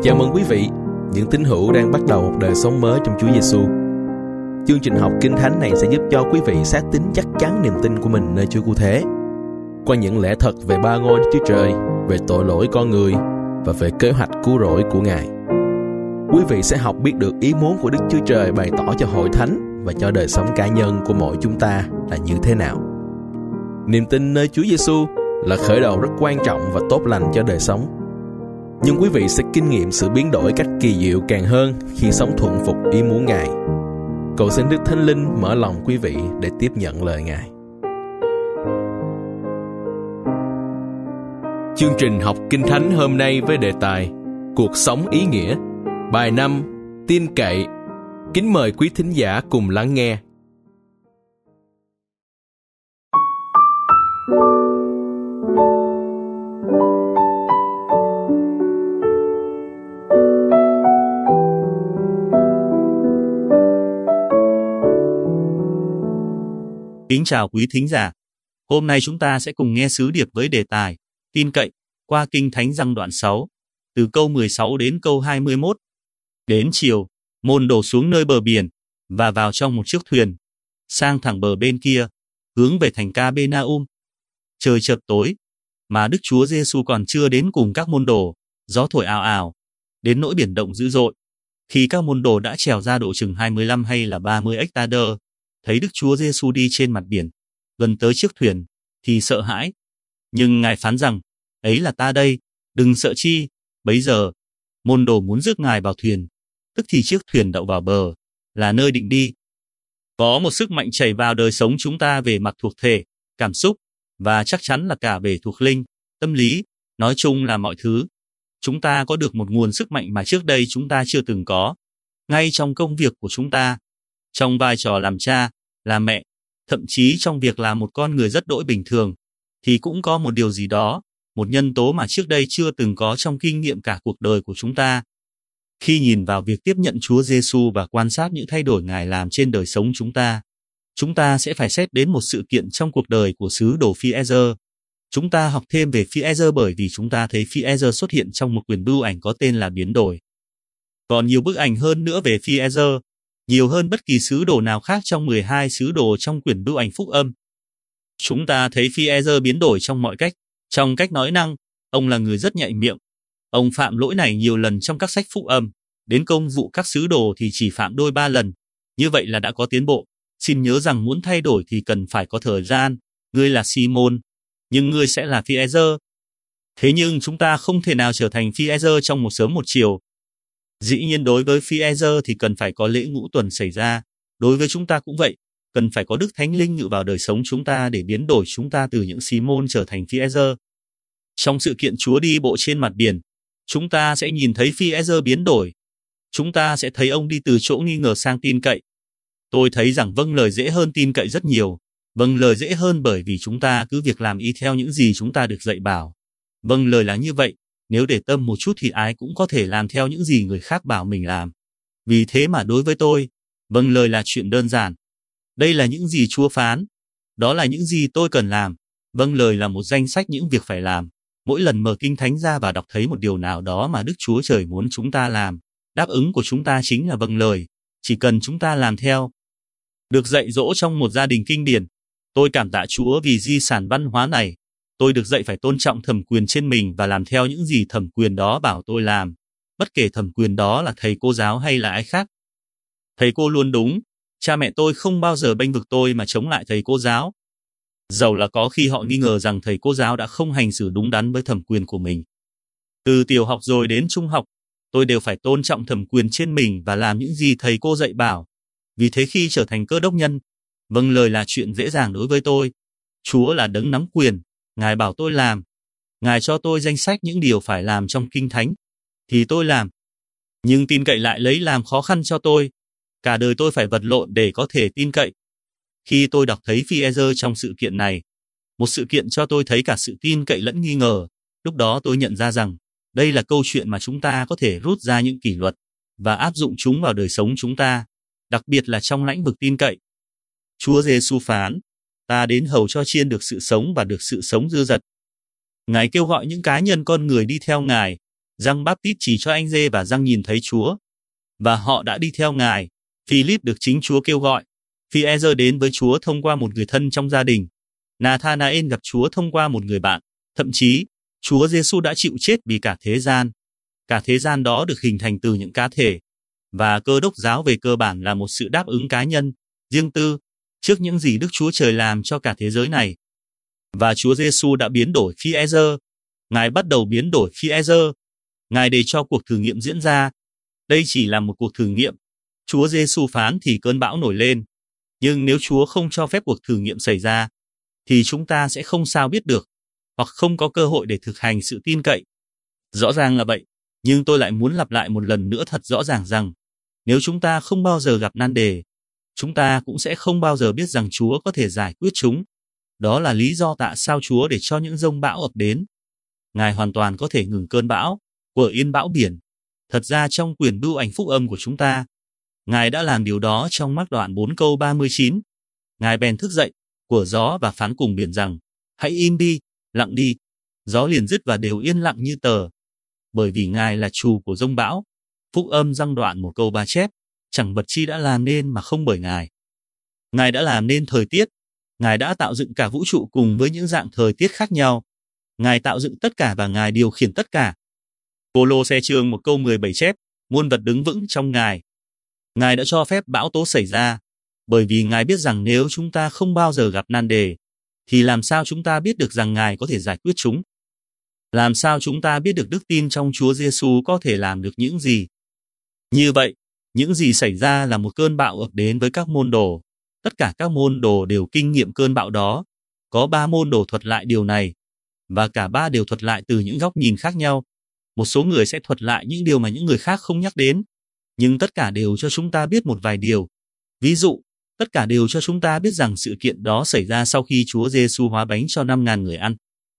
Chào mừng quý vị, những tín hữu đang bắt đầu một đời sống mới trong Chúa Giêsu. Chương trình học Kinh Thánh này sẽ giúp cho quý vị xác tín chắc chắn niềm tin của mình nơi Chúa Cứu Thế, qua những lẽ thật về ba ngôi Đức Chúa Trời, về tội lỗi con người và về kế hoạch cứu rỗi của Ngài. Quý vị sẽ học biết được ý muốn của Đức Chúa Trời bày tỏ cho hội thánh và cho đời sống cá nhân của mỗi chúng ta là như thế nào. Niềm tin nơi Chúa Giêsu là khởi đầu rất quan trọng và tốt lành cho đời sống. Nhưng quý vị sẽ kinh nghiệm sự biến đổi cách kỳ diệu càng hơn khi sống thuận phục ý muốn Ngài. Cầu xin Đức Thánh Linh mở lòng quý vị để tiếp nhận lời Ngài. Chương trình học Kinh Thánh hôm nay với đề tài Cuộc sống ý nghĩa, bài 5, tin cậy. Kính mời quý thính giả cùng lắng nghe. Kính chào quý thính giả. Hôm nay chúng ta sẽ cùng nghe sứ điệp với đề tài tin cậy qua Kinh Thánh Giăng đoạn 6, từ câu 16 đến câu 21. Đến chiều, môn đồ xuống nơi bờ biển và vào trong một chiếc thuyền, sang thẳng bờ bên kia, hướng về thành Ca-bê-na-um. Trời chợt tối, mà Đức Chúa Giêsu còn chưa đến cùng các môn đồ, gió thổi ào ào, đến nỗi biển động dữ dội. Khi các môn đồ đã trèo ra độ chừng 25 hay là 30 ếch-ta-đơ, thấy Đức Chúa Giêsu đi trên mặt biển, gần tới chiếc thuyền, thì sợ hãi. Nhưng Ngài phán rằng, ấy là ta đây, đừng sợ chi. Bấy giờ, môn đồ muốn rước Ngài vào thuyền, tức thì chiếc thuyền đậu vào bờ, là nơi định đi. Có một sức mạnh chảy vào đời sống chúng ta về mặt thuộc thể, cảm xúc, và chắc chắn là cả về thuộc linh, tâm lý, nói chung là mọi thứ. Chúng ta có được một nguồn sức mạnh mà trước đây chúng ta chưa từng có, ngay trong công việc của chúng ta, trong vai trò làm cha, làm mẹ, thậm chí trong việc là một con người rất đỗi bình thường, thì cũng có một điều gì đó, một nhân tố mà trước đây chưa từng có trong kinh nghiệm cả cuộc đời của chúng ta. Khi nhìn vào việc tiếp nhận Chúa Giêsu và quan sát những thay đổi Ngài làm trên đời sống chúng ta sẽ phải xét đến một sự kiện trong cuộc đời của sứ đồ Phi-e-rơ. Chúng ta học thêm về Phi-e-rơ bởi vì chúng ta thấy Phi-e-rơ xuất hiện trong một quyển bưu ảnh có tên là Biến Đổi. Còn nhiều bức ảnh hơn nữa về Phi-e-rơ, nhiều hơn bất kỳ sứ đồ nào khác trong 12 sứ đồ trong quyển bưu ảnh phúc âm. Chúng ta thấy Phi-e-rơ biến đổi trong mọi cách, trong cách nói năng, ông là người rất nhạy miệng. Ông phạm lỗi này nhiều lần trong các sách phúc âm, đến công vụ các sứ đồ thì chỉ phạm đôi 3 lần. Như vậy là đã có tiến bộ. Xin nhớ rằng muốn thay đổi thì cần phải có thời gian. Ngươi là Simon, nhưng ngươi sẽ là Phi-e-rơ. Thế nhưng chúng ta không thể nào trở thành Phi-e-rơ trong một sớm một chiều. Dĩ nhiên đối với Phi-e-rơ thì cần phải có lễ ngũ tuần xảy ra. Đối với chúng ta cũng vậy, cần phải có Đức Thánh Linh ngự vào đời sống chúng ta để biến đổi chúng ta từ những Simon trở thành Phi-e-rơ. Trong sự kiện Chúa đi bộ trên mặt biển, chúng ta sẽ nhìn thấy Phi-e-rơ biến đổi. Chúng ta sẽ thấy ông đi từ chỗ nghi ngờ sang tin cậy. Tôi thấy rằng vâng lời dễ hơn tin cậy rất nhiều. Vâng lời dễ hơn bởi vì chúng ta cứ việc làm y theo những gì chúng ta được dạy bảo. Vâng lời là như vậy. Nếu để tâm một chút thì ai cũng có thể làm theo những gì người khác bảo mình làm. Vì thế mà đối với tôi, vâng lời là chuyện đơn giản. Đây là những gì Chúa phán. Đó là những gì tôi cần làm. Vâng lời là một danh sách những việc phải làm. Mỗi lần mở Kinh Thánh ra và đọc thấy một điều nào đó mà Đức Chúa Trời muốn chúng ta làm, đáp ứng của chúng ta chính là vâng lời. Chỉ cần chúng ta làm theo. Được dạy dỗ trong một gia đình kinh điển. Tôi cảm tạ Chúa vì di sản văn hóa này. Tôi được dạy phải tôn trọng thẩm quyền trên mình và làm theo những gì thẩm quyền đó bảo tôi làm. Bất kể thẩm quyền đó là thầy cô giáo hay là ai khác. Thầy cô luôn đúng. Cha mẹ tôi không bao giờ bênh vực tôi mà chống lại thầy cô giáo. Dầu là có khi họ nghi ngờ rằng thầy cô giáo đã không hành xử đúng đắn với thẩm quyền của mình. Từ tiểu học rồi đến trung học, tôi đều phải tôn trọng thẩm quyền trên mình và làm những gì thầy cô dạy bảo. Vì thế khi trở thành cơ đốc nhân, vâng lời là chuyện dễ dàng đối với tôi. Chúa là đấng nắm quyền, Ngài bảo tôi làm. Ngài cho tôi danh sách những điều phải làm trong Kinh Thánh, thì tôi làm. Nhưng tin cậy lại lấy làm khó khăn cho tôi. Cả đời tôi phải vật lộn để có thể tin cậy. Khi tôi đọc thấy Phi-e-rơ trong sự kiện này, một sự kiện cho tôi thấy cả sự tin cậy lẫn nghi ngờ, lúc đó tôi nhận ra rằng, đây là câu chuyện mà chúng ta có thể rút ra những kỷ luật và áp dụng chúng vào đời sống chúng ta, đặc biệt là trong lĩnh vực tin cậy. Chúa Giêsu phán, ta đến hầu cho chiên được sự sống và được sự sống dư dật. Ngài kêu gọi những cá nhân con người đi theo Ngài, Giăng Báp-tít chỉ cho anh Dê và Giăng nhìn thấy Chúa, và họ đã đi theo Ngài. Philip được chính Chúa kêu gọi. Phi-e-rơ đến với Chúa thông qua một người thân trong gia đình. Nathanael gặp Chúa thông qua một người bạn. Thậm chí, Chúa Giêsu đã chịu chết vì cả thế gian. Cả thế gian đó được hình thành từ những cá thể, và Cơ Đốc giáo về cơ bản là một sự đáp ứng cá nhân, riêng tư, trước những gì Đức Chúa Trời làm cho cả thế giới này. Và Chúa Giêsu đã biến đổi Phi-e-rơ. Ngài bắt đầu biến đổi Phi-e-rơ. Ngài để cho cuộc thử nghiệm diễn ra. Đây chỉ là một cuộc thử nghiệm. Chúa Giêsu phán thì cơn bão nổi lên. Nhưng nếu Chúa không cho phép cuộc thử nghiệm xảy ra, thì chúng ta sẽ không sao biết được, hoặc không có cơ hội để thực hành sự tin cậy. Rõ ràng là vậy, nhưng tôi lại muốn lặp lại một lần nữa thật rõ ràng rằng, nếu chúng ta không bao giờ gặp nan đề, chúng ta cũng sẽ không bao giờ biết rằng Chúa có thể giải quyết chúng. Đó là lý do tại sao Chúa để cho những giông bão ập đến. Ngài hoàn toàn có thể ngừng cơn bão, của yên bão biển. Thật ra trong quyển Bưu ảnh Phúc âm của chúng ta, Ngài đã làm điều đó trong Mác đoạn 4 câu 39. Ngài bèn thức dậy, của gió và phán cùng biển rằng, hãy im đi, lặng đi. Gió liền dứt và đều yên lặng như tờ. Bởi vì Ngài là chủ của giông bão. Phúc âm Giăng đoạn 1 câu 3 chép, chẳng vật chi đã làm nên mà không bởi Ngài. Ngài đã làm nên thời tiết. Ngài đã tạo dựng cả vũ trụ cùng với những dạng thời tiết khác nhau. Ngài tạo dựng tất cả và Ngài điều khiển tất cả. Cô-lô-se chương 1 câu 17 chép, muôn vật đứng vững trong Ngài. Ngài đã cho phép bão tố xảy ra, bởi vì Ngài biết rằng nếu chúng ta không bao giờ gặp nan đề, thì làm sao chúng ta biết được rằng Ngài có thể giải quyết chúng? Làm sao chúng ta biết được đức tin trong Chúa Giêsu có thể làm được những gì? Như vậy, những gì xảy ra là một cơn bão ập đến với các môn đồ. Tất cả các môn đồ đều kinh nghiệm cơn bão đó. Có 3 môn đồ thuật lại điều này, và cả 3 đều thuật lại từ những góc nhìn khác nhau. Một số người sẽ thuật lại những điều mà những người khác không nhắc đến, nhưng tất cả đều cho chúng ta biết một vài điều. Ví dụ, tất cả đều cho chúng ta biết rằng sự kiện đó xảy ra sau khi Chúa Giêsu hóa bánh cho 5.000 người ăn.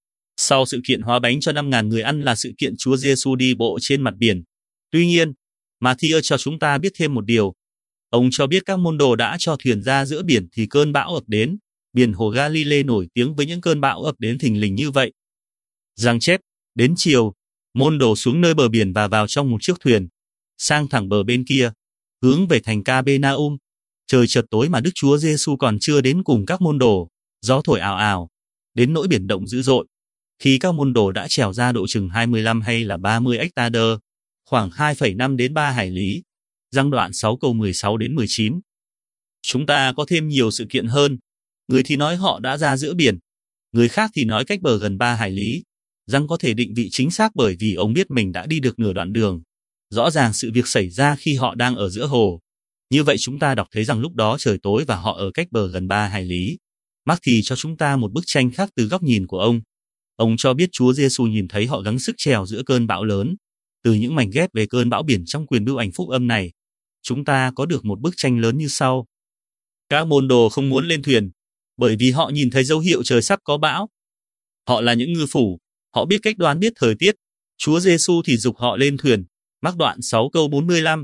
Sau sự kiện hóa bánh cho 5.000 người ăn là sự kiện Chúa Giêsu đi bộ trên mặt biển. Tuy nhiên, Ma-thi-ơ cho chúng ta biết thêm một điều. Ông cho biết các môn đồ đã cho thuyền ra giữa biển thì cơn bão ập đến. Biển hồ Ga-li-lê nổi tiếng với những cơn bão ập đến thình lình như vậy. Giăng chép, đến chiều, môn đồ xuống nơi bờ biển và vào trong một chiếc thuyền, sang thẳng bờ bên kia, hướng về thành Ca-bê-na-um. Trời chợt tối mà Đức Chúa Giêsu còn chưa đến cùng các môn đồ, gió thổi ào ào, đến nỗi biển động dữ dội. Khi các môn đồ đã trèo ra độ chừng 25 hay là 30 ếch-ta-đơ, khoảng 2,5 đến 3 hải lý. Giăng đoạn 6 câu 16 đến 19. Chúng ta có thêm nhiều sự kiện hơn. Người thì nói họ đã ra giữa biển, người khác thì nói cách bờ gần 3 hải lý. Giăng có thể định vị chính xác bởi vì ông biết mình đã đi được nửa đoạn đường. Rõ ràng sự việc xảy ra khi họ đang ở giữa hồ. Như vậy chúng ta đọc thấy rằng lúc đó trời tối và họ ở cách bờ gần 3 hải lý. Mác thì cho chúng ta một bức tranh khác từ góc nhìn của ông. Ông cho biết Chúa Giêsu nhìn thấy họ gắng sức trèo giữa cơn bão lớn. Từ những mảnh ghép về cơn bão biển trong quyển Bưu ảnh Phúc âm này, chúng ta có được một bức tranh lớn như sau. Các môn đồ không muốn lên thuyền, bởi vì họ nhìn thấy dấu hiệu trời sắp có bão. Họ là những ngư phủ, họ biết cách đoán biết thời tiết. Chúa Giêsu thì giục họ lên thuyền. Mác đoạn 6 câu 45.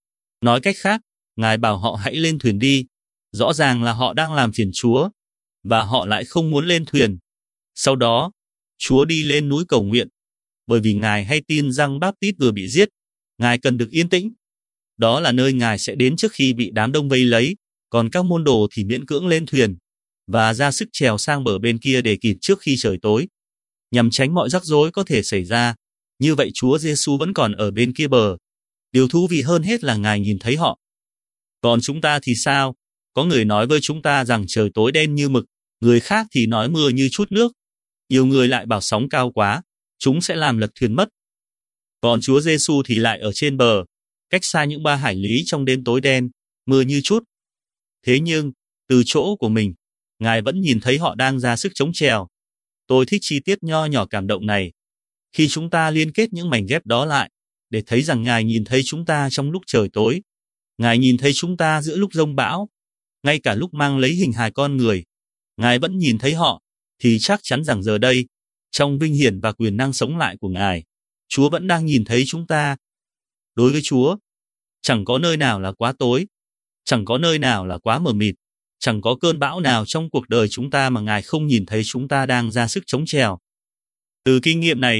Nói cách khác, Ngài bảo họ hãy lên thuyền đi. Rõ ràng là họ đang làm phiền Chúa, và họ lại không muốn lên thuyền. Sau đó, Chúa đi lên núi cầu nguyện, bởi vì Ngài hay tin rằng Báp-tít vừa bị giết. Ngài cần được yên tĩnh. Đó là nơi Ngài sẽ đến trước khi bị đám đông vây lấy, còn các môn đồ thì miễn cưỡng lên thuyền, và ra sức trèo sang bờ bên kia để kịp trước khi trời tối, nhằm tránh mọi rắc rối có thể xảy ra. Như vậy Chúa Giêsu vẫn còn ở bên kia bờ. Điều thú vị hơn hết là Ngài nhìn thấy họ. Còn chúng ta thì sao? Có người nói với chúng ta rằng trời tối đen như mực, người khác thì nói mưa như trút nước. Nhiều người lại bảo sóng cao quá, chúng sẽ làm lật thuyền mất. Còn Chúa Giêsu thì lại ở trên bờ, cách xa những 3 hải lý trong đêm tối đen, mưa như trút. Thế nhưng, từ chỗ của mình, Ngài vẫn nhìn thấy họ đang ra sức chống trèo. Tôi thích chi tiết nho nhỏ cảm động này. Khi chúng ta liên kết những mảnh ghép đó lại, để thấy rằng Ngài nhìn thấy chúng ta trong lúc trời tối. Ngài nhìn thấy chúng ta giữa lúc giông bão. Ngay cả lúc mang lấy hình hài con người, Ngài vẫn nhìn thấy họ, thì chắc chắn rằng giờ đây, trong vinh hiển và quyền năng sống lại của Ngài, Chúa vẫn đang nhìn thấy chúng ta. Đối với Chúa, chẳng có nơi nào là quá tối, chẳng có nơi nào là quá mờ mịt, chẳng có cơn bão nào trong cuộc đời chúng ta mà Ngài không nhìn thấy chúng ta đang ra sức chống trèo. Từ kinh nghiệm này,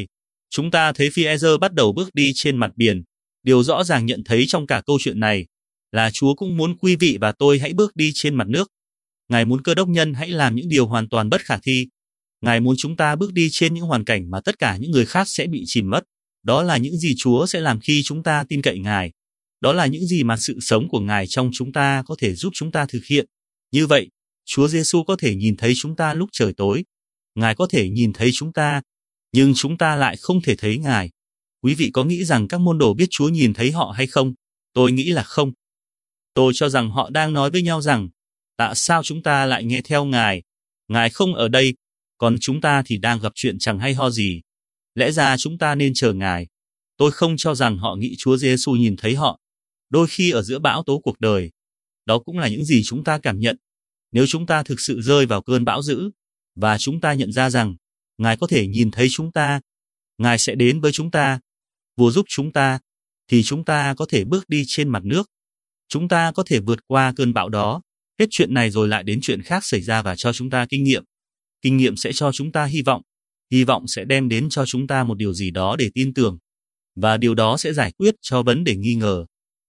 Chúng ta thấy Phi-e-rơ bắt đầu bước đi trên mặt biển. Điều rõ ràng nhận thấy trong cả câu chuyện này là Chúa cũng muốn quý vị và tôi hãy bước đi trên mặt nước. Ngài muốn Cơ Đốc nhân hãy làm những điều hoàn toàn bất khả thi. Ngài muốn chúng ta bước đi trên những hoàn cảnh mà tất cả những người khác sẽ bị chìm mất. Đó là những gì Chúa sẽ làm khi chúng ta tin cậy Ngài. Đó là những gì mà sự sống của Ngài trong chúng ta có thể giúp chúng ta thực hiện. Như vậy, Chúa Giêsu có thể nhìn thấy chúng ta lúc trời tối. Ngài có thể nhìn thấy chúng ta, nhưng chúng ta lại không thể thấy Ngài. Quý vị có nghĩ rằng các môn đồ biết Chúa nhìn thấy họ hay không? Tôi nghĩ là không. Tôi cho rằng họ đang nói với nhau rằng, tại sao chúng ta lại nghe theo Ngài? Ngài không ở đây, còn chúng ta thì đang gặp chuyện chẳng hay ho gì. Lẽ ra chúng ta nên chờ Ngài. Tôi không cho rằng họ nghĩ Chúa Giêsu nhìn thấy họ. Đôi khi ở giữa bão tố cuộc đời, đó cũng là những gì chúng ta cảm nhận. Nếu chúng ta thực sự rơi vào cơn bão dữ, và chúng ta nhận ra rằng Ngài có thể nhìn thấy chúng ta, Ngài sẽ đến với chúng ta, Vua giúp chúng ta, thì chúng ta có thể bước đi trên mặt nước. Chúng ta có thể vượt qua cơn bão đó. Hết chuyện này rồi lại đến chuyện khác xảy ra và cho chúng ta kinh nghiệm. Kinh nghiệm sẽ cho chúng ta hy vọng. Hy vọng sẽ đem đến cho chúng ta một điều gì đó để tin tưởng. Và điều đó sẽ giải quyết cho vấn đề nghi ngờ.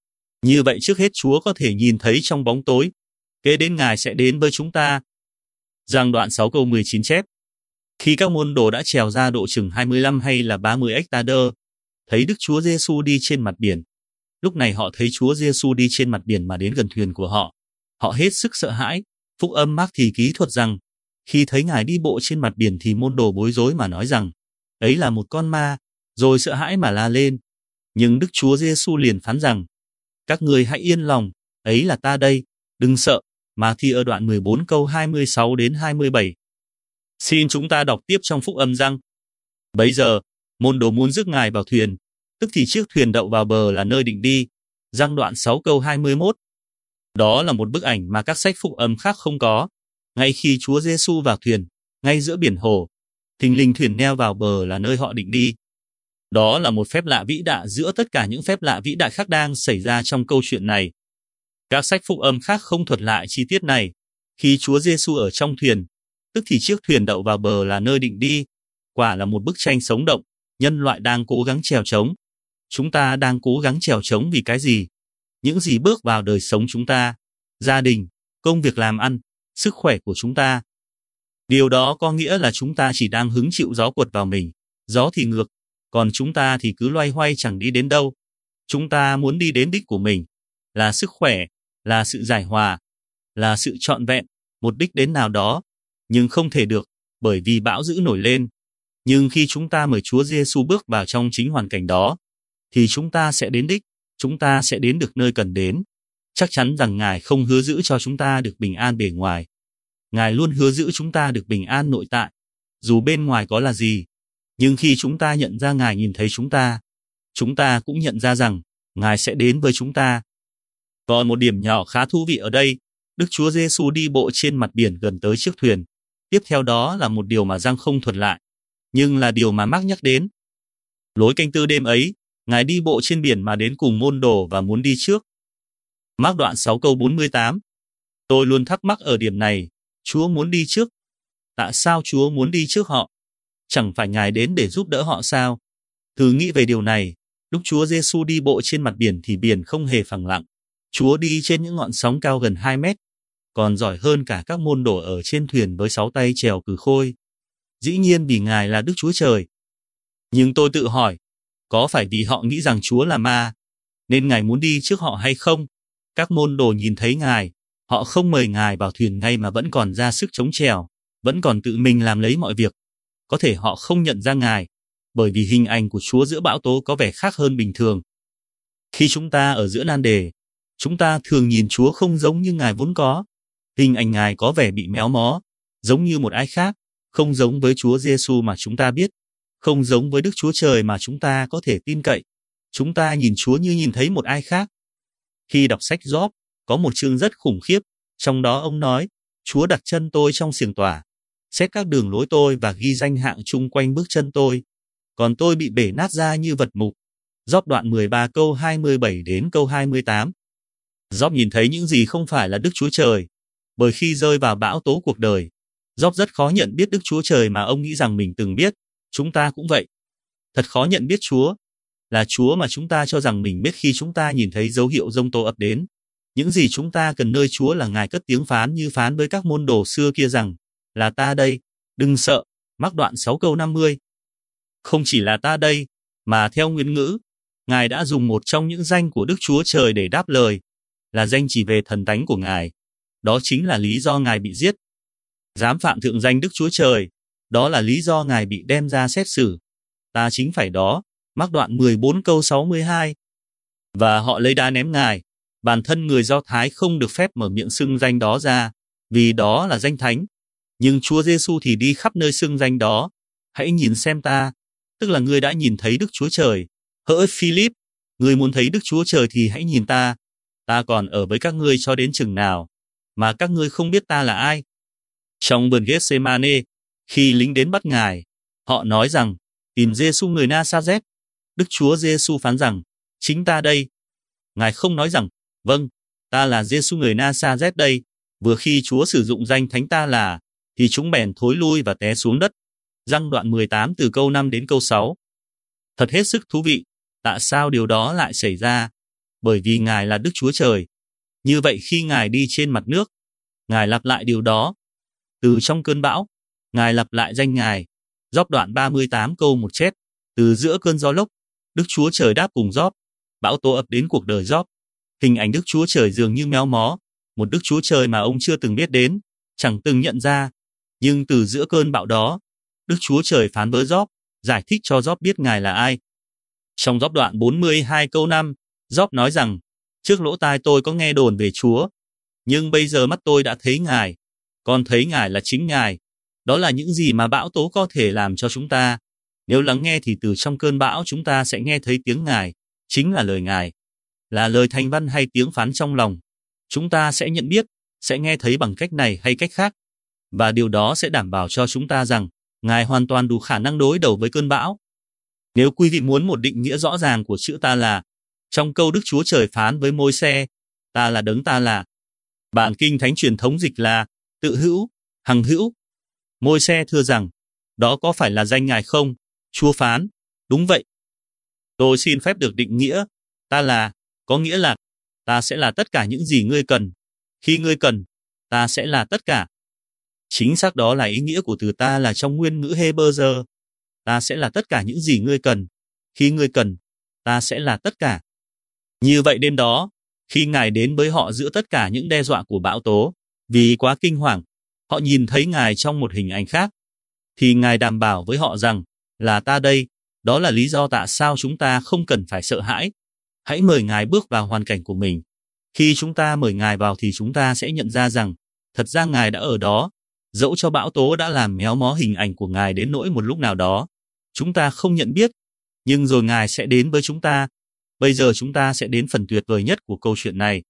Như vậy trước hết Chúa có thể nhìn thấy trong bóng tối. Kế đến Ngài sẽ đến với chúng ta. Giăng đoạn 6 câu 19 chép. Khi các môn đồ đã trèo ra độ chừng 25 hay là 30 ếch-ta-đơ, thấy Đức Chúa Giêsu đi trên mặt biển. Lúc này họ thấy Chúa Giêsu đi trên mặt biển mà đến gần thuyền của họ. Họ hết sức sợ hãi. Phúc âm Mác thì ký thuật rằng, khi thấy Ngài đi bộ trên mặt biển thì môn đồ bối rối mà nói rằng, ấy là một con ma, rồi sợ hãi mà la lên. Nhưng Đức Chúa Giêsu liền phán rằng, các ngươi hãy yên lòng, ấy là ta đây, đừng sợ. Mà thi ở đoạn 14 câu 26 đến 27. Xin chúng ta đọc tiếp trong Phúc âm Giăng. Bấy giờ, môn đồ muốn rước Ngài vào thuyền, tức thì chiếc thuyền đậu vào bờ là nơi định đi. Giăng đoạn 6 câu 21. Đó là một bức ảnh mà các sách Phúc âm khác không có. Ngay khi Chúa Giêsu vào thuyền, ngay giữa biển hồ, thình lình thuyền neo vào bờ là nơi họ định đi. Đó là một phép lạ vĩ đại giữa tất cả những phép lạ vĩ đại khác đang xảy ra trong câu chuyện này. Các sách Phúc âm khác không thuật lại chi tiết này. Khi Chúa Giêsu ở trong thuyền, tức thì chiếc thuyền đậu vào bờ là nơi định đi. Quả là một bức tranh sống động, nhân loại đang cố gắng trèo trống. Chúng ta đang cố gắng trèo trống vì cái gì? Những gì bước vào đời sống chúng ta, gia đình, công việc làm ăn, sức khỏe của chúng ta. Điều đó có nghĩa là chúng ta chỉ đang hứng chịu gió quật vào mình, gió thì ngược, còn chúng ta thì cứ loay hoay chẳng đi đến đâu. Chúng ta muốn đi đến đích của mình, là sức khỏe, là sự giải hòa, là sự trọn vẹn, một đích đến nào đó, nhưng không thể được, bởi vì bão dữ nổi lên. Nhưng khi chúng ta mời Chúa Giêsu bước vào trong chính hoàn cảnh đó, thì chúng ta sẽ đến đích, chúng ta sẽ đến được nơi cần đến. Chắc chắn rằng Ngài không hứa giữ cho chúng ta được bình an bề ngoài. Ngài luôn hứa giữ chúng ta được bình an nội tại, dù bên ngoài có là gì. Nhưng khi chúng ta nhận ra Ngài nhìn thấy chúng ta cũng nhận ra rằng Ngài sẽ đến với chúng ta. Còn một điểm nhỏ khá thú vị ở đây, Đức Chúa Giêsu đi bộ trên mặt biển gần tới chiếc thuyền. Tiếp theo đó là một điều mà Giăng không thuật lại, nhưng là điều mà Mác nhắc đến. Lối canh tư đêm ấy, Ngài đi bộ trên biển mà đến cùng môn đồ và muốn đi trước. Mác đoạn 6 câu 48. Tôi luôn thắc mắc ở điểm này, Chúa muốn đi trước. Tại sao Chúa muốn đi trước họ? Chẳng phải Ngài đến để giúp đỡ họ sao? Thử nghĩ về điều này, lúc Chúa Giêsu đi bộ trên mặt biển thì biển không hề phẳng lặng. Chúa đi trên những ngọn sóng cao gần 2 mét, còn giỏi hơn cả các môn đồ ở trên thuyền với 6 tay chèo cừ khôi. Dĩ nhiên vì Ngài là Đức Chúa Trời. Nhưng tôi tự hỏi, có phải vì họ nghĩ rằng Chúa là ma, nên Ngài muốn đi trước họ hay không? Các môn đồ nhìn thấy Ngài, họ không mời Ngài vào thuyền ngay mà vẫn còn ra sức chống chèo, vẫn còn tự mình làm lấy mọi việc. Có thể họ không nhận ra Ngài, bởi vì hình ảnh của Chúa giữa bão tố có vẻ khác hơn bình thường. Khi chúng ta ở giữa nan đề, chúng ta thường nhìn Chúa không giống như Ngài vốn có. Hình ảnh Ngài có vẻ bị méo mó, giống như một ai khác, không giống với Chúa Giêsu mà chúng ta biết, không giống với Đức Chúa Trời mà chúng ta có thể tin cậy. Chúng ta nhìn Chúa như nhìn thấy một ai khác. Khi đọc sách Gióp, có một chương rất khủng khiếp, trong đó ông nói, Chúa đặt chân tôi trong xiềng tỏa, xét các đường lối tôi và ghi danh hạng chung quanh bước chân tôi, còn tôi bị bể nát ra như vật mục. Gióp đoạn 13 câu 27 đến câu 28. Gióp nhìn thấy những gì không phải là Đức Chúa Trời, bởi khi rơi vào bão tố cuộc đời, Gióp rất khó nhận biết Đức Chúa Trời mà ông nghĩ rằng mình từng biết. Chúng ta cũng vậy. Thật khó nhận biết Chúa, là Chúa mà chúng ta cho rằng mình biết khi chúng ta nhìn thấy dấu hiệu giông tố ập đến. Những gì chúng ta cần nơi Chúa là Ngài cất tiếng phán như phán với các môn đồ xưa kia rằng, là ta đây, đừng sợ, Mác đoạn 6 câu 50. Không chỉ là ta đây, mà theo nguyên ngữ, Ngài đã dùng một trong những danh của Đức Chúa Trời để đáp lời, là danh chỉ về thần tánh của Ngài. Đó chính là lý do Ngài bị giết. Dám phạm thượng danh Đức Chúa Trời, đó là lý do Ngài bị đem ra xét xử. Ta chính phải đó, Mác đoạn 14 câu 62. Và họ lấy đá ném Ngài. Bản thân người Do Thái không được phép mở miệng xưng danh đó ra, vì đó là danh thánh. Nhưng Chúa Giêsu thì đi khắp nơi xưng danh đó. Hãy nhìn xem ta, tức là ngươi đã nhìn thấy Đức Chúa Trời. Hỡi Philip, ngươi muốn thấy Đức Chúa Trời thì hãy nhìn ta. Ta còn ở với các ngươi cho đến chừng nào, mà các ngươi không biết ta là ai. Trong vườn Gethsemane, khi lính đến bắt Ngài, họ nói rằng, tìm Giêsu người Na-sa-rét. Đức Chúa Giêsu phán rằng, chính ta đây. Ngài không nói rằng, vâng, ta là Giêsu người Na-sa-rét đây. Vừa khi Chúa sử dụng danh thánh ta là, thì chúng bèn thối lui và té xuống đất. Giăng đoạn 18 từ câu 5 đến câu 6. Thật hết sức thú vị, tại sao điều đó lại xảy ra? Bởi vì Ngài là Đức Chúa Trời. Như vậy khi Ngài đi trên mặt nước, Ngài lặp lại điều đó. Từ trong cơn bão, Ngài lặp lại danh Ngài. Gióp đoạn 38 câu 1 chép, từ giữa cơn gió lốc, Đức Chúa Trời đáp cùng Gióp. Bão tố ập đến cuộc đời Gióp. Hình ảnh Đức Chúa Trời dường như méo mó, một Đức Chúa Trời mà ông chưa từng biết đến, chẳng từng nhận ra. Nhưng từ giữa cơn bão đó, Đức Chúa Trời phán với Gióp, giải thích cho Gióp biết Ngài là ai. Trong Gióp đoạn 42 câu 5, Gióp nói rằng, trước lỗ tai tôi có nghe đồn về Chúa, nhưng bây giờ mắt tôi đã thấy Ngài, con thấy Ngài là chính Ngài. Đó là những gì mà bão tố có thể làm cho chúng ta. Nếu lắng nghe thì từ trong cơn bão chúng ta sẽ nghe thấy tiếng Ngài, chính là lời Ngài, là lời thành văn hay tiếng phán trong lòng. Chúng ta sẽ nhận biết, sẽ nghe thấy bằng cách này hay cách khác, và điều đó sẽ đảm bảo cho chúng ta rằng Ngài hoàn toàn đủ khả năng đối đầu với cơn bão. Nếu quý vị muốn một định nghĩa rõ ràng của chữ ta là, trong câu Đức Chúa Trời phán với Môi-se, ta là đấng ta là. Bản Kinh Thánh truyền thống dịch là tự hữu, hằng hữu. Môi-se thưa rằng, đó có phải là danh Ngài không? Chúa phán, đúng vậy. Tôi xin phép được định nghĩa, ta là, có nghĩa là, ta sẽ là tất cả những gì ngươi cần. Khi ngươi cần, ta sẽ là tất cả. Chính xác đó là ý nghĩa của từ ta là trong nguyên ngữ Hebrew. Ta sẽ là tất cả những gì ngươi cần. Khi ngươi cần, ta sẽ là tất cả. Như vậy đêm đó, khi Ngài đến với họ giữa tất cả những đe dọa của bão tố, vì quá kinh hoàng, họ nhìn thấy Ngài trong một hình ảnh khác, thì Ngài đảm bảo với họ rằng, là ta đây. Đó là lý do tại sao chúng ta không cần phải sợ hãi. Hãy mời Ngài bước vào hoàn cảnh của mình. Khi chúng ta mời Ngài vào thì chúng ta sẽ nhận ra rằng, thật ra Ngài đã ở đó, dẫu cho bão tố đã làm méo mó hình ảnh của Ngài đến nỗi một lúc nào đó. Chúng ta không nhận biết, nhưng rồi Ngài sẽ đến với chúng ta. Bây giờ chúng ta sẽ đến phần tuyệt vời nhất của câu chuyện này.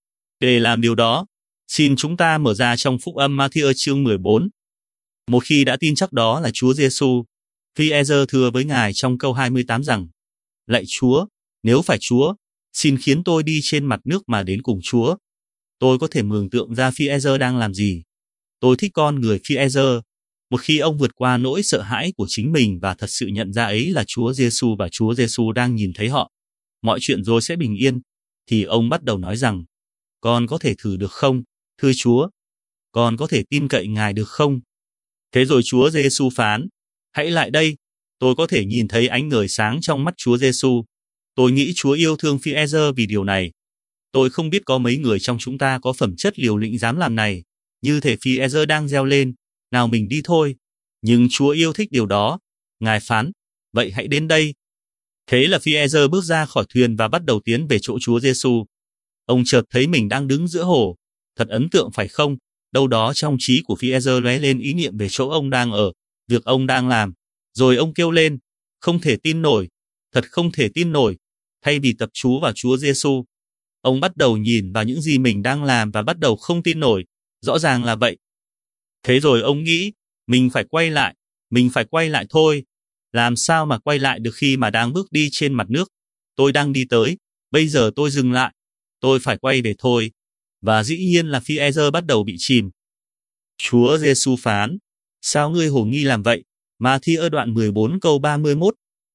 Để làm điều đó, xin chúng ta mở ra trong Phúc âm Ma-thi-ơ chương 14. Một khi đã tin chắc đó là Chúa Giêsu, Phi-e-rơ thưa với Ngài trong câu 28 rằng, lạy Chúa, nếu phải Chúa, xin khiến tôi đi trên mặt nước mà đến cùng Chúa. Tôi có thể mường tượng ra Phi-e-rơ đang làm gì. Tôi thích con người Phi-e-rơ. Một khi ông vượt qua nỗi sợ hãi của chính mình và thật sự nhận ra ấy là Chúa Giêsu và Chúa Giêsu đang nhìn thấy họ, mọi chuyện rồi sẽ bình yên, thì ông bắt đầu nói rằng, con có thể thử được không, thưa Chúa? Con có thể tin cậy Ngài được không? Thế rồi Chúa Giêsu phán, hãy lại đây, tôi có thể nhìn thấy ánh ngời sáng trong mắt Chúa Giêsu. Tôi nghĩ Chúa yêu thương Phi-e-rơ vì điều này. Tôi không biết có mấy người trong chúng ta có phẩm chất liều lĩnh dám làm này, như thể Phi-e-rơ đang reo lên, nào mình đi thôi. Nhưng Chúa yêu thích điều đó. Ngài phán, vậy hãy đến đây. Thế là Phi-e-rơ bước ra khỏi thuyền và bắt đầu tiến về chỗ Chúa Giêsu. Ông chợt thấy mình đang đứng giữa hồ. Thật ấn tượng phải không? Đâu đó trong trí của Phi-e-rơ lóe lên ý niệm về chỗ ông đang ở, việc ông đang làm. Rồi ông kêu lên, không thể tin nổi, thật không thể tin nổi. Thay vì tập chú vào Chúa Giêsu, ông bắt đầu nhìn vào những gì mình đang làm và bắt đầu không tin nổi. Rõ ràng là vậy. Thế rồi ông nghĩ, mình phải quay lại thôi. Làm sao mà quay lại được khi mà đang bước đi trên mặt nước? Tôi đang đi tới, bây giờ tôi dừng lại. Tôi phải quay về thôi. Và dĩ nhiên là Phi-e-rơ bắt đầu bị chìm. Chúa Giêsu phán, sao ngươi hồ nghi làm vậy? Ma-thi-ơ đoạn 14 câu 31.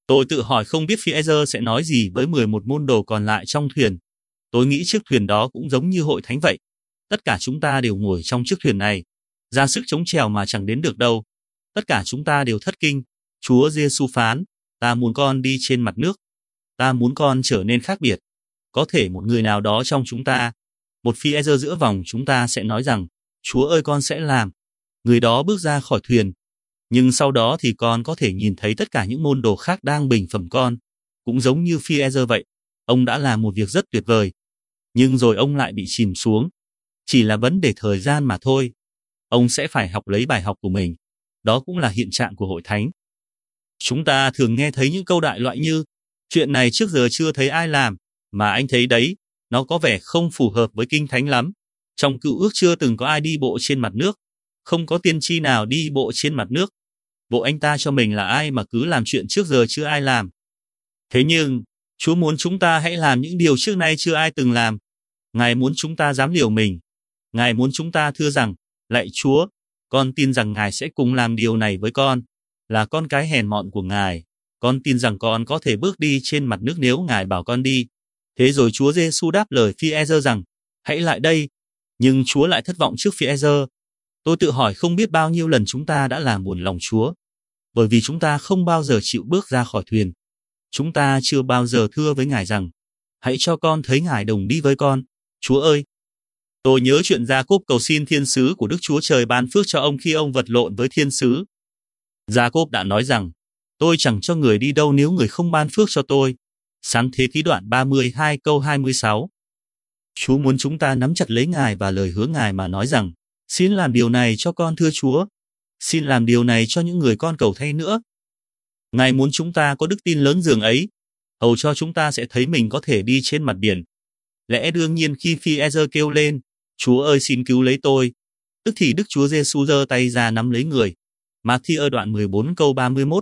Tôi tự hỏi không biết Phi-e-rơ sẽ nói gì với 11 môn đồ còn lại trong thuyền. Tôi nghĩ chiếc thuyền đó cũng giống như hội thánh vậy. Tất cả chúng ta đều ngồi trong chiếc thuyền này, ra sức chống chèo mà chẳng đến được đâu. Tất cả chúng ta đều thất kinh. Chúa Giêsu phán, ta muốn con đi trên mặt nước. Ta muốn con trở nên khác biệt. Có thể một người nào đó trong chúng ta, một Phi-e-rơ giữa vòng chúng ta sẽ nói rằng, Chúa ơi con sẽ làm. Người đó bước ra khỏi thuyền. Nhưng sau đó thì con có thể nhìn thấy tất cả những môn đồ khác đang bình phẩm con. Cũng giống như Phi-e-rơ vậy. Ông đã làm một việc rất tuyệt vời. Nhưng rồi ông lại bị chìm xuống. Chỉ là vấn đề thời gian mà thôi. Ông sẽ phải học lấy bài học của mình. Đó cũng là hiện trạng của hội thánh. Chúng ta thường nghe thấy những câu đại loại như, chuyện này trước giờ chưa thấy ai làm, mà anh thấy đấy, nó có vẻ không phù hợp với Kinh Thánh lắm. Trong Cựu Ước chưa từng có ai đi bộ trên mặt nước. Không có tiên tri nào đi bộ trên mặt nước. Bộ anh ta cho mình là ai mà cứ làm chuyện trước giờ chưa ai làm. Thế nhưng, Chúa muốn chúng ta hãy làm những điều trước nay chưa ai từng làm. Ngài muốn chúng ta dám liều mình. Ngài muốn chúng ta thưa rằng, lạy Chúa, con tin rằng Ngài sẽ cùng làm điều này với con, là con cái hèn mọn của Ngài. Con tin rằng con có thể bước đi trên mặt nước nếu Ngài bảo con đi. Thế rồi Chúa Giêsu đáp lời Phi-e-rơ rằng, hãy lại đây. Nhưng Chúa lại thất vọng trước Phi-e-rơ. Tôi tự hỏi không biết bao nhiêu lần chúng ta đã làm buồn lòng Chúa, bởi vì chúng ta không bao giờ chịu bước ra khỏi thuyền. Chúng ta chưa bao giờ thưa với Ngài rằng, hãy cho con thấy Ngài đồng đi với con. Chúa ơi! Tôi nhớ chuyện Gia-cốp cầu xin thiên sứ của Đức Chúa Trời ban phước cho ông khi ông vật lộn với thiên sứ. Gia-cốp đã nói rằng, tôi chẳng cho người đi đâu nếu người không ban phước cho tôi. Sáng thế ký đoạn 32 câu 26. Chúa muốn chúng ta nắm chặt lấy Ngài và lời hứa Ngài mà nói rằng, xin làm điều này cho con thưa Chúa. Xin làm điều này cho những người con cầu thay nữa. Ngài muốn chúng ta có đức tin lớn dường ấy, hầu cho chúng ta sẽ thấy mình có thể đi trên mặt biển. Lẽ đương nhiên khi Phi-e-rơ kêu lên, Chúa ơi xin cứu lấy tôi, tức thì Đức Chúa Giêsu giơ tay ra nắm lấy người. Ma-thi-ơ đoạn 14 câu 31.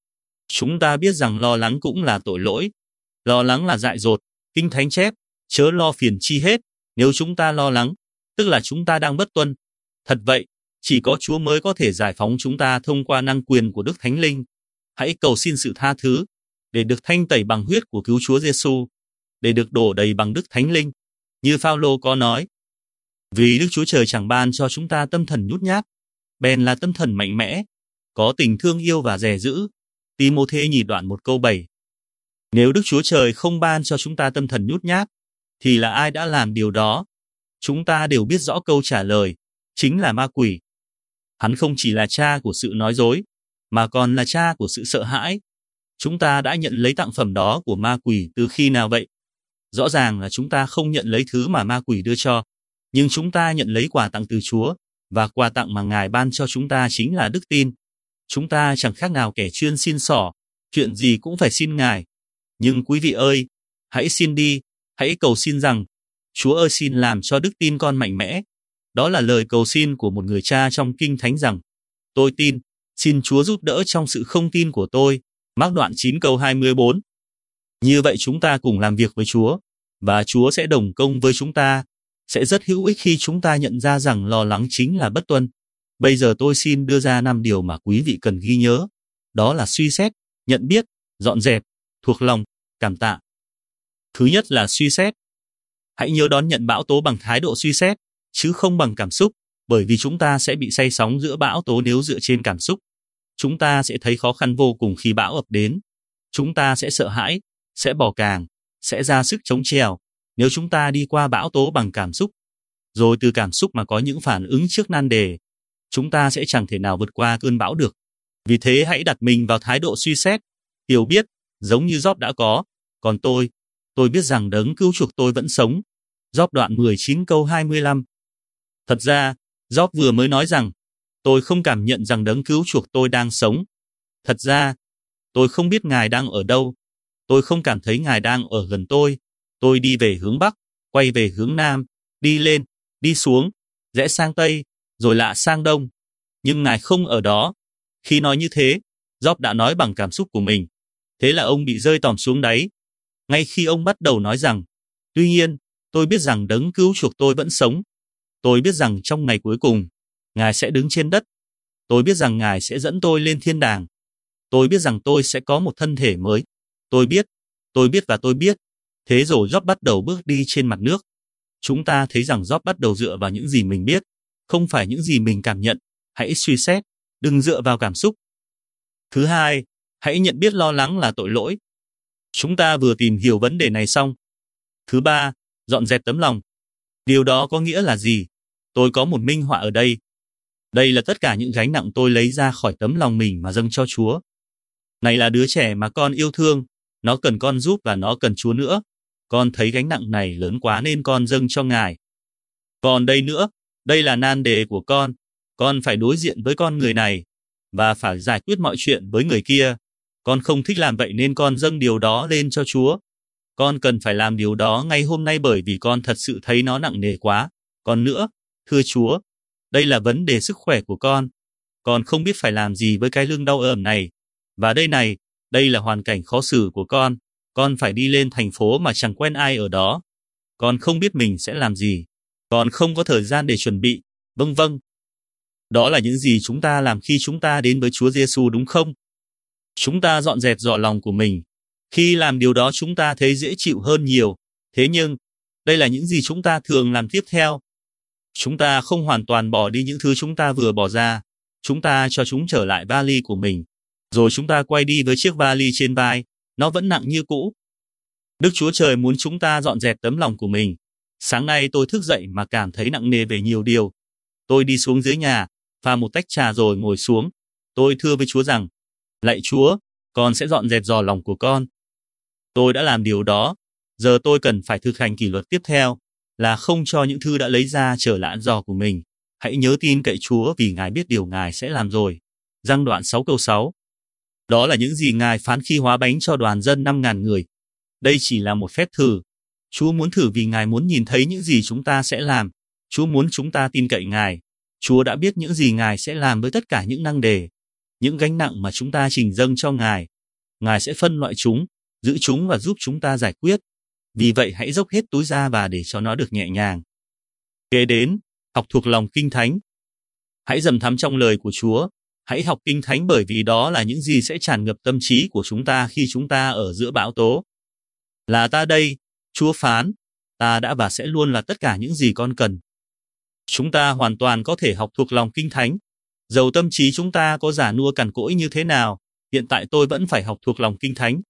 Chúng ta biết rằng lo lắng cũng là tội lỗi. Lo lắng là dại dột. Kinh Thánh chép, chớ lo phiền chi hết. Nếu chúng ta lo lắng, tức là chúng ta đang bất tuân. Thật vậy, chỉ có Chúa mới có thể giải phóng chúng ta thông qua năng quyền của Đức Thánh Linh. Hãy cầu xin sự tha thứ, để được thanh tẩy bằng huyết của cứu Chúa Giêsu, để được đổ đầy bằng Đức Thánh Linh. Như Phao-lô có nói, vì Đức Chúa Trời chẳng ban cho chúng ta tâm thần nhút nhát, bèn là tâm thần mạnh mẽ, có tình thương yêu và dè dữ. Ti-mô-thê nhì đoạn 1 câu 7. Nếu Đức Chúa Trời không ban cho chúng ta tâm thần nhút nhát, thì là ai đã làm điều đó? Chúng ta đều biết rõ câu trả lời, chính là ma quỷ. Hắn không chỉ là cha của sự nói dối, mà còn là cha của sự sợ hãi. Chúng ta đã nhận lấy tặng phẩm đó của ma quỷ từ khi nào vậy? Rõ ràng là chúng ta không nhận lấy thứ mà ma quỷ đưa cho, nhưng chúng ta nhận lấy quà tặng từ Chúa, và quà tặng mà Ngài ban cho chúng ta chính là đức tin. Chúng ta chẳng khác nào kẻ chuyên xin xỏ, chuyện gì cũng phải xin Ngài. Nhưng quý vị ơi, hãy xin đi, hãy cầu xin rằng, Chúa ơi xin làm cho đức tin con mạnh mẽ. Đó là lời cầu xin của một người cha trong Kinh Thánh rằng, tôi tin, xin Chúa giúp đỡ trong sự không tin của tôi. Mác đoạn 9 câu 24. Như vậy chúng ta cùng làm việc với Chúa, và Chúa sẽ đồng công với chúng ta. Sẽ rất hữu ích khi chúng ta nhận ra rằng lo lắng chính là bất tuân. Bây giờ tôi xin đưa ra 5 điều mà quý vị cần ghi nhớ. Đó là suy xét, nhận biết, dọn dẹp, thuộc lòng, cảm tạ. Thứ nhất là suy xét. Hãy nhớ đón nhận bão tố bằng thái độ suy xét, chứ không bằng cảm xúc, bởi vì chúng ta sẽ bị say sóng giữa bão tố nếu dựa trên cảm xúc. Chúng ta sẽ thấy khó khăn vô cùng khi bão ập đến. Chúng ta sẽ sợ hãi, sẽ bỏ càng, sẽ ra sức chống chèo nếu chúng ta đi qua bão tố bằng cảm xúc. Rồi từ cảm xúc mà có những phản ứng trước nan đề, chúng ta sẽ chẳng thể nào vượt qua cơn bão được. Vì thế hãy đặt mình vào thái độ suy xét, hiểu biết, giống như Gióp đã có. Còn tôi biết rằng đấng cứu chuộc tôi vẫn sống. Gióp đoạn 19 câu 25. Thật ra, Gióp vừa mới nói rằng, tôi không cảm nhận rằng đấng cứu chuộc tôi đang sống. Thật ra, tôi không biết Ngài đang ở đâu. Tôi không cảm thấy Ngài đang ở gần tôi. Tôi đi về hướng Bắc, quay về hướng Nam, đi lên, đi xuống, rẽ sang Tây, rồi lạ sang Đông. Nhưng Ngài không ở đó. Khi nói như thế, Gióp đã nói bằng cảm xúc của mình. Thế là ông bị rơi tòm xuống đáy. Ngay khi ông bắt đầu nói rằng, tuy nhiên, tôi biết rằng đấng cứu chuộc tôi vẫn sống. Tôi biết rằng trong ngày cuối cùng, Ngài sẽ đứng trên đất. Tôi biết rằng Ngài sẽ dẫn tôi lên thiên đàng. Tôi biết rằng tôi sẽ có một thân thể mới. Tôi biết và tôi biết. Thế rồi Job bắt đầu bước đi trên mặt nước. Chúng ta thấy rằng Job bắt đầu dựa vào những gì mình biết, không phải những gì mình cảm nhận. Hãy suy xét, đừng dựa vào cảm xúc. Thứ hai, hãy nhận biết lo lắng là tội lỗi. Chúng ta vừa tìm hiểu vấn đề này xong. Thứ ba, dọn dẹp tấm lòng. Điều đó có nghĩa là gì? Tôi có một minh họa ở đây. Đây là tất cả những gánh nặng tôi lấy ra khỏi tấm lòng mình mà dâng cho Chúa. Này là đứa trẻ mà con yêu thương, nó cần con giúp và nó cần Chúa nữa. Con thấy gánh nặng này lớn quá nên con dâng cho Ngài. Còn đây nữa, đây là nan đề của con phải đối diện với con người này và phải giải quyết mọi chuyện với người kia. Con không thích làm vậy nên con dâng điều đó lên cho Chúa. Con cần phải làm điều đó ngay hôm nay bởi vì con thật sự thấy nó nặng nề quá. Còn nữa, thưa Chúa, đây là vấn đề sức khỏe của con. Con không biết phải làm gì với cái lưng đau ẩm này. Và đây là hoàn cảnh khó xử của con. Con phải đi lên thành phố mà chẳng quen ai ở đó. Con không biết mình sẽ làm gì. Con không có thời gian để chuẩn bị. Vâng. Đó là những gì chúng ta làm khi chúng ta đến với Chúa Giêsu, đúng không? Chúng ta dọn dẹp giỏ lòng của mình. Khi làm điều đó chúng ta thấy dễ chịu hơn nhiều. Thế nhưng, đây là những gì chúng ta thường làm tiếp theo. Chúng ta không hoàn toàn bỏ đi những thứ chúng ta vừa bỏ ra. Chúng ta cho chúng trở lại vali của mình. Rồi chúng ta quay đi với chiếc vali trên vai. Nó vẫn nặng như cũ. Đức Chúa Trời muốn chúng ta dọn dẹp tấm lòng của mình. Sáng nay tôi thức dậy mà cảm thấy nặng nề về nhiều điều. Tôi đi xuống dưới nhà, pha một tách trà rồi ngồi xuống. Tôi thưa với Chúa rằng, lạy Chúa, con sẽ dọn dẹp giỏ lòng của con. Tôi đã làm điều đó. Giờ tôi cần phải thực hành kỷ luật tiếp theo, là không cho những thứ đã lấy ra trở lại giỏ của mình. Hãy nhớ tin cậy Chúa vì Ngài biết điều Ngài sẽ làm rồi. Giăng đoạn 6 câu 6. Đó là những gì Ngài phán khi hóa bánh cho đoàn dân 5.000 người. Đây chỉ là một phép thử. Chúa muốn thử vì Ngài muốn nhìn thấy những gì chúng ta sẽ làm. Chúa muốn chúng ta tin cậy Ngài. Chúa đã biết những gì Ngài sẽ làm với tất cả những năng đề, những gánh nặng mà chúng ta trình dâng cho Ngài. Ngài sẽ phân loại chúng, giữ chúng và giúp chúng ta giải quyết. Vì vậy hãy dốc hết túi ra và để cho nó được nhẹ nhàng. Kế đến, học thuộc lòng Kinh Thánh. Hãy dầm thắm trong lời của Chúa. Hãy học Kinh Thánh bởi vì đó là những gì sẽ tràn ngập tâm trí của chúng ta khi chúng ta ở giữa bão tố. Là ta đây, Chúa phán, ta đã và sẽ luôn là tất cả những gì con cần. Chúng ta hoàn toàn có thể học thuộc lòng Kinh Thánh. Dầu tâm trí chúng ta có già nua cằn cỗi như thế nào, hiện tại tôi vẫn phải học thuộc lòng Kinh Thánh.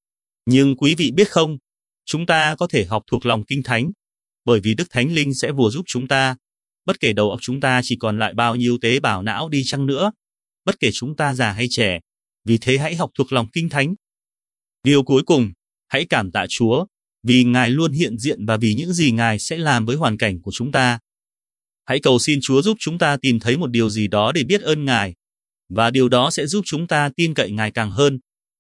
Nhưng quý vị biết không, chúng ta có thể học thuộc lòng Kinh Thánh, bởi vì Đức Thánh Linh sẽ vừa giúp chúng ta. Bất kể đầu óc chúng ta chỉ còn lại bao nhiêu tế bào não đi chăng nữa, bất kể chúng ta già hay trẻ, vì thế hãy học thuộc lòng Kinh Thánh. Điều cuối cùng, hãy cảm tạ Chúa, vì Ngài luôn hiện diện và vì những gì Ngài sẽ làm với hoàn cảnh của chúng ta. Hãy cầu xin Chúa giúp chúng ta tìm thấy một điều gì đó để biết ơn Ngài, và điều đó sẽ giúp chúng ta tin cậy Ngài càng hơn.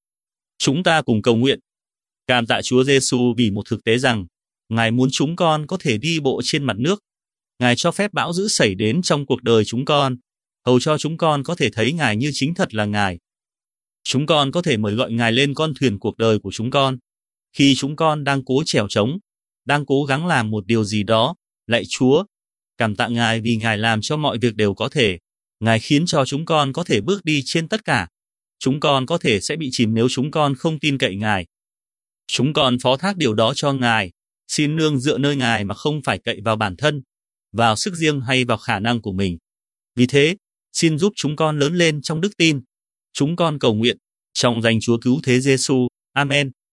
Chúng ta cùng cầu nguyện. Cảm tạ Chúa Giêsu vì một thực tế rằng, Ngài muốn chúng con có thể đi bộ trên mặt nước. Ngài cho phép bão dữ xảy đến trong cuộc đời chúng con, hầu cho chúng con có thể thấy Ngài như chính thật là Ngài. Chúng con có thể mời gọi Ngài lên con thuyền cuộc đời của chúng con. Khi chúng con đang cố trèo trống, đang cố gắng làm một điều gì đó, lạy Chúa, cảm tạ Ngài vì Ngài làm cho mọi việc đều có thể. Ngài khiến cho chúng con có thể bước đi trên tất cả. Chúng con có thể sẽ bị chìm nếu chúng con không tin cậy Ngài. Chúng con phó thác điều đó cho Ngài, xin nương dựa nơi Ngài mà không phải cậy vào bản thân, vào sức riêng hay vào khả năng của mình. Vì thế, xin giúp chúng con lớn lên trong đức tin. Chúng con cầu nguyện trong danh Chúa Cứu Thế Giêsu. Amen.